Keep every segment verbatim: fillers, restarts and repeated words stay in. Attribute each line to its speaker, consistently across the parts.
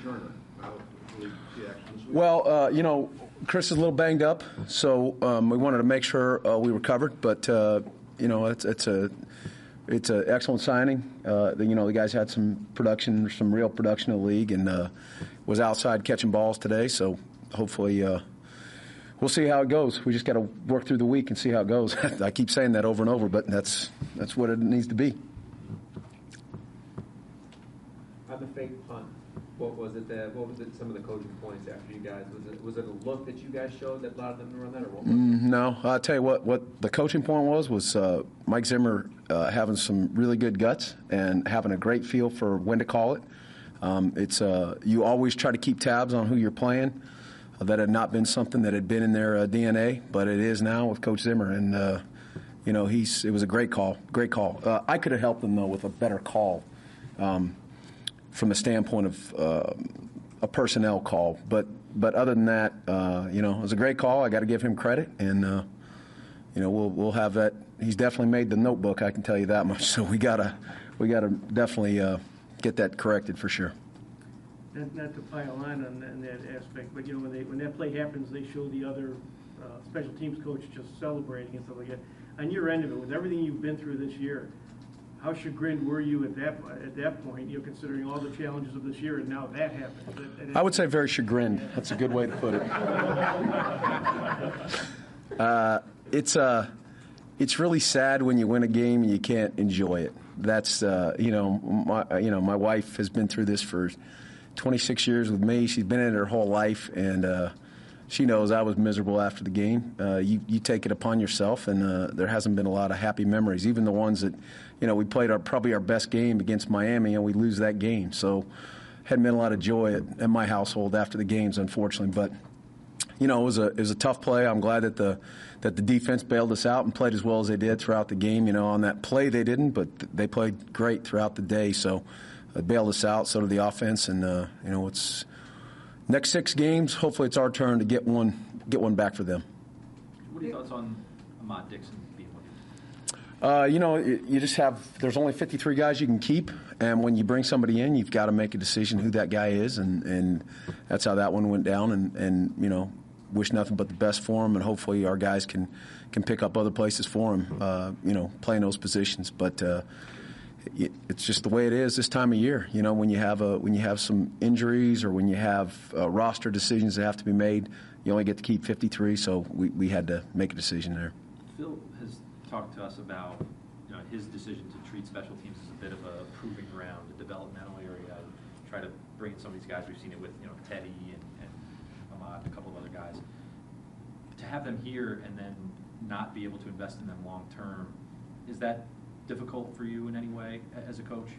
Speaker 1: returner. How will he action this week?
Speaker 2: Well, uh, you know, Chris is a little banged up, so um, we wanted to make sure uh, we were covered. But uh, you know, it's it's a it's an excellent signing. Uh, the, you know, the guys had some production, some real production in the league, and uh, was outside catching balls today. So hopefully. Uh, We'll see how it goes. We just got to work through the week and see how it goes. I keep saying that over and over, but that's that's what it needs to be.
Speaker 3: On the fake punt, what was it that? What was it? Some of the coaching points after you guys was it was it a look that you guys showed that allowed them to run that, or what?
Speaker 2: Mm, no, I'll tell you what. What the coaching point was was uh, Mike Zimmer uh, having some really good guts and having a great feel for when to call it. Um, it's uh, you always try to keep tabs on who you're playing. That had not been something that had been in their uh, D N A, but it is now with Coach Zimmer. And, uh, you know, he's it was a great call, great call. Uh, I could have helped them, though, with a better call um, from the standpoint of uh, a personnel call. But but other than that, uh, you know, it was a great call. I got to give him credit. And, uh, you know, we'll we'll have that. He's definitely made the notebook, I can tell you that much. So we got to we gotta definitely uh, get that corrected for sure.
Speaker 4: Not, not to pile on on that, on that aspect, but you know when they when that play happens, they show the other uh, special teams coach just celebrating and stuff like that. On your end of it, with everything you've been through this year, how chagrined were you at that at that point? You know, considering all the challenges of this year, and now that happens. That, that
Speaker 2: I would say very chagrined. That's a good way to put it. uh, it's uh, it's really sad when you win a game and you can't enjoy it. That's uh, you know my you know my wife has been through this for twenty-six years with me. She's been in it her whole life, and uh, she knows I was miserable after the game. Uh, you, you take it upon yourself, and uh, there hasn't been a lot of happy memories, even the ones that, you know, we played our probably our best game against Miami, and we lose that game. So hadn't been a lot of joy at, at my household after the games, unfortunately. But, you know, it was a it was a tough play. I'm glad that the that the defense bailed us out and played as well as they did throughout the game. You know, on that play they didn't, but they played great throughout the day. So uh, bailed us out, so did the offense. And, uh, you know, it's next six games, hopefully it's our turn to get one get one back for them.
Speaker 5: What are your thoughts on Ahmad Dixon being one?
Speaker 2: Uh, you know, you just have – there's only fifty-three guys you can keep, and when you bring somebody in, you've got to make a decision who that guy is, and, and that's how that one went down. And, and, you know, wish nothing but the best for him, and hopefully our guys can, can pick up other places for him, uh, you know, playing those positions. But uh, it, it's just the way it is this time of year. You know, when you have a when you have some injuries or when you have uh, roster decisions that have to be made, you only get to keep fifty-three, so we, we had to make a decision there.
Speaker 5: Phil has talked to us about, you know, his decision to treat special teams as a bit of a proving ground, a developmental area, and try to bring in some of these guys. We've seen it with, you know, Teddy and, and Ahmad, a couple of other guys. To have them here and then not be able to invest in them long term, is that difficult for you in any way as a coach?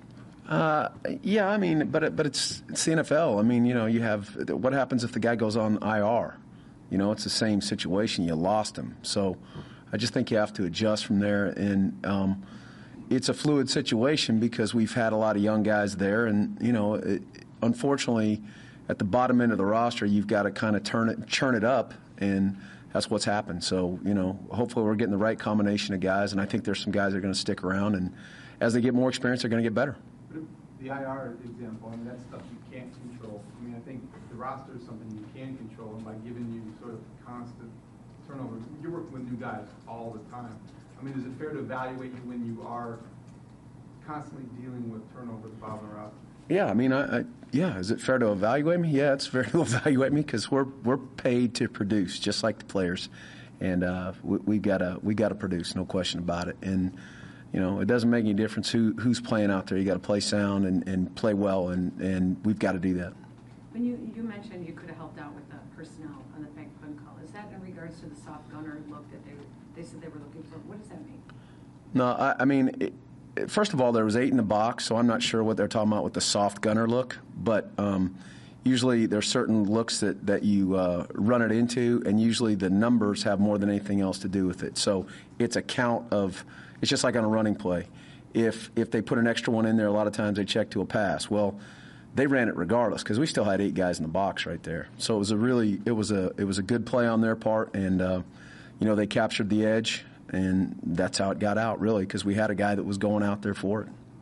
Speaker 2: Uh, yeah, I mean, but it, but it's it's the N F L. I mean, you know, you have what happens if the guy goes on I R? You know, it's the same situation. You lost him, so I just think you have to adjust from there. And um, it's a fluid situation because we've had a lot of young guys there, and you know, it, unfortunately, at the bottom end of the roster, you've got to kind of turn it, churn it up, and that's what's happened. So, you know, hopefully we're getting the right combination of guys, and I think there's some guys that are going to stick around, and as they get more experience, they're going to get better.
Speaker 6: The I R example, I mean, that's stuff you can't control. I mean, I think the roster is something you can control, and by giving you sort of constant turnover, you're working with new guys all the time. I mean, is it fair to evaluate you when you are constantly dealing with turnover at the bottom of the roster?
Speaker 2: Yeah, I mean, I, I, yeah. Is it fair to evaluate me? Yeah, it's fair to evaluate me because we're we're paid to produce, just like the players, and uh, we, we gotta we gotta produce, no question about it. And you know, it doesn't make any difference who who's playing out there. You got to play sound and, and play well, and, and we've got to do that.
Speaker 7: When you you mentioned you could have helped out with the personnel on the bank punt call, is that in regards to the soft gunner look that they they said they were looking for? What does that mean?
Speaker 2: No, I, I mean. It, First of all, there was eight in the box, so I'm not sure what they're talking about with the soft gunner look. But um, usually there's certain looks that, that you uh, run it into, and usually the numbers have more than anything else to do with it. So it's a count of – it's just like on a running play. If if they put an extra one in there, a lot of times they check to a pass. Well, they ran it regardless because we still had eight guys in the box right there. So it was a really – it was a it was a good play on their part, and, uh, you know, they captured the edge. And that's how it got out, really, because we had a guy that was going out there for it.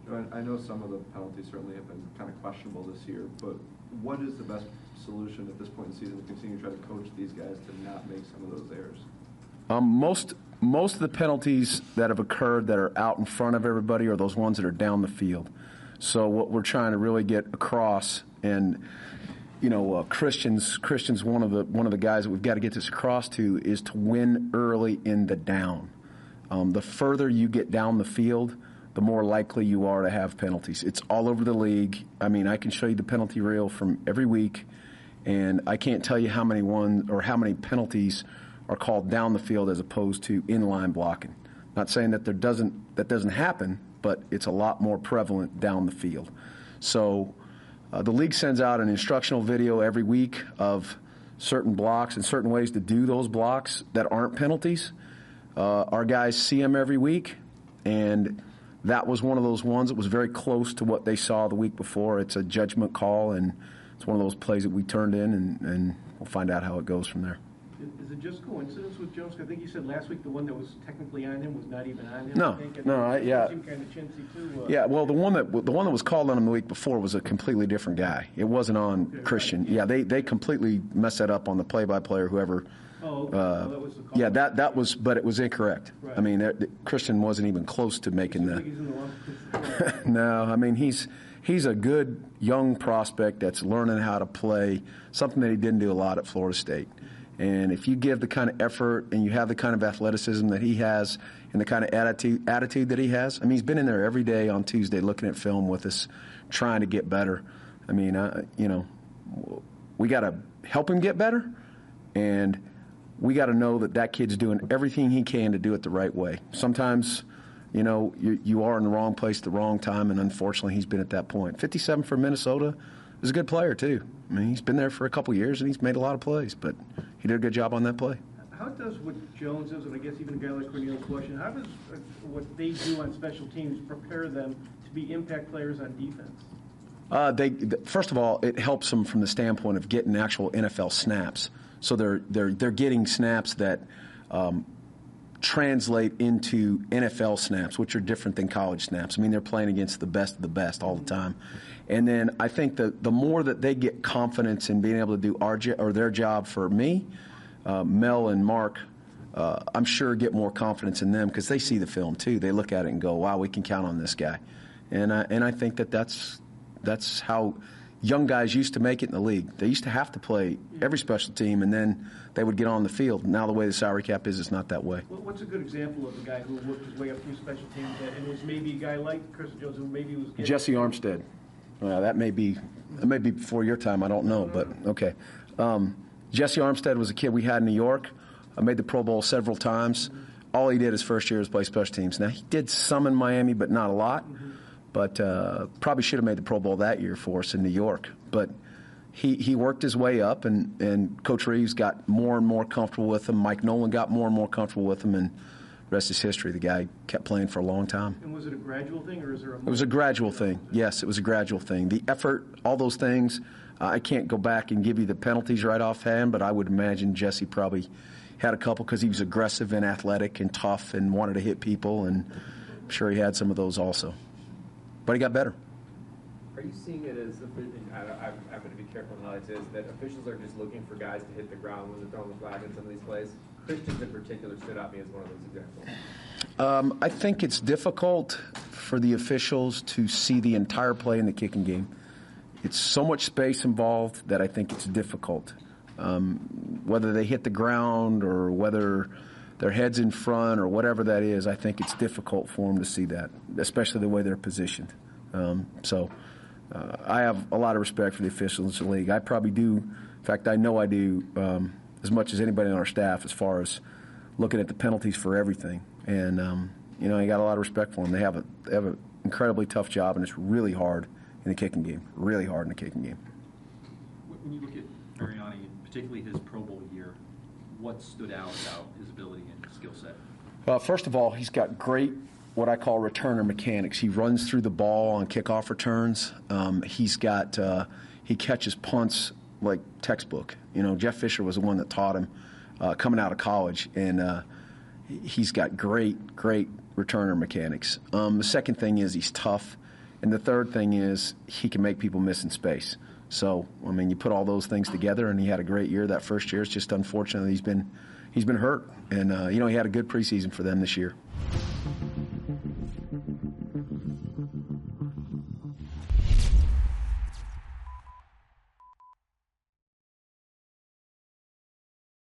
Speaker 1: You know, I I know some of the penalties certainly have been kind of questionable this year, but what is the best solution at this point in the season to continue to try to coach these guys to not make some of those errors?
Speaker 2: Um, most most of the penalties that have occurred that are out in front of everybody are those ones that are down the field. So what we're trying to really get across, and you know, uh, Christian's Christian's one of the one of the guys that we've got to get this across to, is to win early in the down. Um, the further you get down the field, the more likely you are to have penalties. It's all over the league. I mean, I can show you the penalty reel from every week, and I can't tell you how many one or how many penalties are called down the field as opposed to inline blocking. Not saying that there doesn't that doesn't happen, but it's a lot more prevalent down the field. So uh, the league sends out an instructional video every week of certain blocks and certain ways to do those blocks that aren't penalties. Uh, our guys see them every week, and that was one of those ones that was very close to what they saw the week before. It's a judgment call, and it's one of those plays that we turned in, and, and we'll find out how it goes from there.
Speaker 4: Is it just coincidence with Jones? I think you said last week the one that was technically on him was not even on him.
Speaker 2: No,
Speaker 4: I think, and
Speaker 2: no, I- yeah.
Speaker 4: It seemed kind of chintzy too. Uh,
Speaker 2: Yeah, well, the one that the one that was called on him the week before was a completely different guy. It wasn't on
Speaker 4: Okay,
Speaker 2: Christian.
Speaker 4: right.
Speaker 2: Yeah, they they completely messed that up on the play-by-play or whoever.
Speaker 4: Oh, okay.
Speaker 2: Uh,
Speaker 4: Well, that was the call.
Speaker 2: yeah, that that was, but it was incorrect.
Speaker 4: Right.
Speaker 2: I mean, there- Christian wasn't even close to making
Speaker 4: I
Speaker 2: that.
Speaker 4: think he's in the wrong.
Speaker 2: No, I mean, he's he's a good young prospect that's learning how to play, something that he didn't do a lot at Florida State. And if you give the kind of effort and you have the kind of athleticism that he has and the kind of attitude attitude that he has, I mean, he's been in there every day on Tuesday looking at film with us, trying to get better. I mean, uh, you know, we got to help him get better, and we got to know that that kid's doing everything he can to do it the right way. Sometimes, you know, you, you are in the wrong place at the wrong time, and unfortunately he's been at that point. fifty-seven for Minnesota is a good player, too. I mean, he's been there for a couple years, and he's made a lot of plays, but he did a good job on that play.
Speaker 4: How does what Jones is, and I guess even a guy like Cornelius Washington, how does uh, what they do on special teams prepare them to be impact players on defense?
Speaker 2: Uh, they th- first of all, it helps them from the standpoint of getting actual N F L snaps. So they're they're they're getting snaps that um, translate into N F L snaps, which are different than college snaps. I mean, they're playing against the best of the best all the time. And then I think that the more that they get confidence in being able to do our jo- or their job for me, uh, Mel and Mark, uh, I'm sure get more confidence in them because they see the film too. They look at it and go, "Wow, we can count on this guy." And I, and I think that that's that's how young guys used to make it in the league. They used to have to play every special team, and then they would get on the field. Now the way the salary cap is, it's not that way.
Speaker 4: Well, what's a good example of a guy who worked his way up through special teams and was maybe a guy like Chris Jones who maybe was getting
Speaker 2: Jesse Armstead. Well, that may be that may be before your time. I don't know, but okay. Um, Jesse Armstead was a kid we had in New York. I made the Pro Bowl several times. All he did his first year was play special teams. Now, he did some in Miami, but not a lot. But uh, probably should have made the Pro Bowl that year for us in New York. But he, he worked his way up, and, and Coach Reeves got more and more comfortable with him. Mike Nolan got more and more comfortable with him, and the rest is history. The guy kept playing for a long time.
Speaker 4: And was it a gradual thing, or is there a?
Speaker 2: It was a gradual thing. Yes, it was a gradual thing. The effort, all those things, uh, I can't go back and give you the penalties right offhand, but I would imagine Jesse probably had a couple because he was aggressive and athletic and tough and wanted to hit people, and I'm sure he had some of those also. But he got better.
Speaker 3: Are you seeing it as, I, I, I'm going to be careful in how I say this, that officials are just looking for guys to hit the ground when they're throwing the flag in some of these plays? Christians in particular stood out to me as one of those examples.
Speaker 2: Um, I think it's difficult for the officials to see the entire play in the kicking game. It's so much space involved that I think it's difficult. Um, whether they hit the ground or whether their head's in front or whatever that is, I think it's difficult for them to see that, especially the way they're positioned. Um, so uh, I have a lot of respect for the officials in the league. I probably do. In fact, I know I do um, as much as anybody on our staff as far as looking at the penalties for everything. And, um, you know, I got a lot of respect for them. They have a they have an incredibly tough job, and it's really hard in the kicking game, really hard in the kicking game.
Speaker 5: When you look at Mariani, particularly his Pro Bowl year, what stood out about his ability and skill set?
Speaker 2: Well, first of all, he's got great, what I call returner mechanics. He runs through the ball on kickoff returns. Um, he's got, uh, he catches punts like textbook. You know, Jeff Fisher was the one that taught him uh, coming out of college, and uh, he's got great, great returner mechanics. Um, the second thing is he's tough. And the third thing is he can make people miss in space. So, I mean, you put all those things together, and he had a great year that first year. It's just unfortunate that he's been he's been hurt. And, uh, you know, he had a good preseason for them this year.